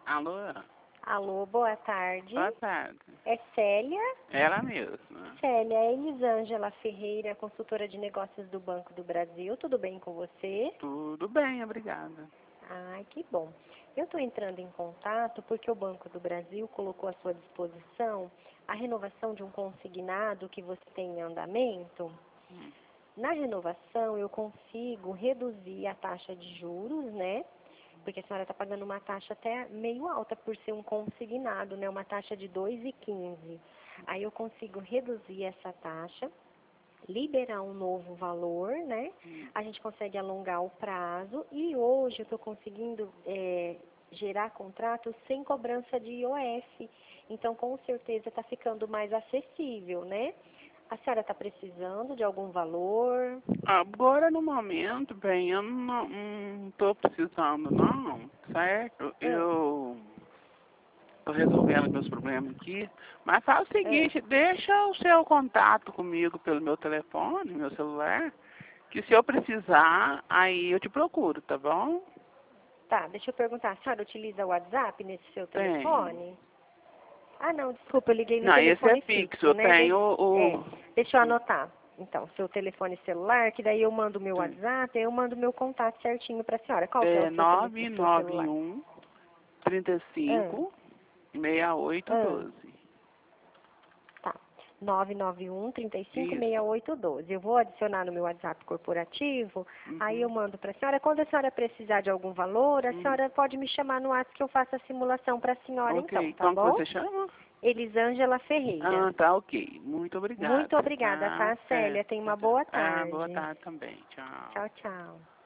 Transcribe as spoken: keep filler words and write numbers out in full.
Alô? Alô, boa tarde. Boa tarde. É Célia? Ela mesma. Célia, é Elisângela Ferreira, consultora de negócios do Banco do Brasil. Tudo bem com você? Tudo bem, obrigada. Ai, que bom. Eu estou entrando em contato porque o Banco do Brasil colocou à sua disposição a renovação de um consignado que você tem em andamento. Hum. Na renovação, eu consigo reduzir a taxa de juros, né? Porque a senhora está pagando uma taxa até meio alta por ser um consignado, né? Uma taxa de dois vírgula quinze. Aí eu consigo reduzir essa taxa, liberar um novo valor, né? Hum. A gente consegue alongar o prazo e hoje eu estou conseguindo é, gerar contratos sem cobrança de I O F. Então, com certeza, está ficando mais acessível, né? A senhora está precisando de algum valor? Agora, no momento, bem, eu não, não tô precisando, não, certo? Ah, Eu tô resolvendo meus problemas aqui. Mas faz o ah. seguinte, deixa o seu contato comigo pelo meu telefone, meu celular, que se eu precisar, aí eu te procuro, tá bom? Tá, deixa eu perguntar, a senhora utiliza o WhatsApp nesse seu Tenho. telefone? Ah, não, desculpa, eu liguei no Não, esse é telefone fixo, fixo, eu né? De... tenho É, o... deixa eu o anotar. Então, seu telefone celular, que daí eu mando o meu tem. WhatsApp, aí eu mando o meu contato certinho pra senhora. Qual que é o É seu, tele... o nove seu nove celular? um, trinta e Ah, cinco, sessenta e oito, ah, doze. tá. nove nove um, trinta e cinco, sessenta e Isso. oito, doze. Eu vou adicionar no meu WhatsApp corporativo, aí eu Uhum. mando pra senhora. Quando a senhora precisar de algum valor, a Uhum. senhora pode me chamar no WhatsApp que eu faço a simulação pra senhora então, Ok. tá Como que bom? você chama? Elisângela Ferreira. Ah, tá, ok. Muito Muito obrigado. obrigada, Tá, tá, Célia? certo. Tenha Tchau, uma tchau. boa Ah, boa tarde. tarde também. Tchau. Tchau, tchau.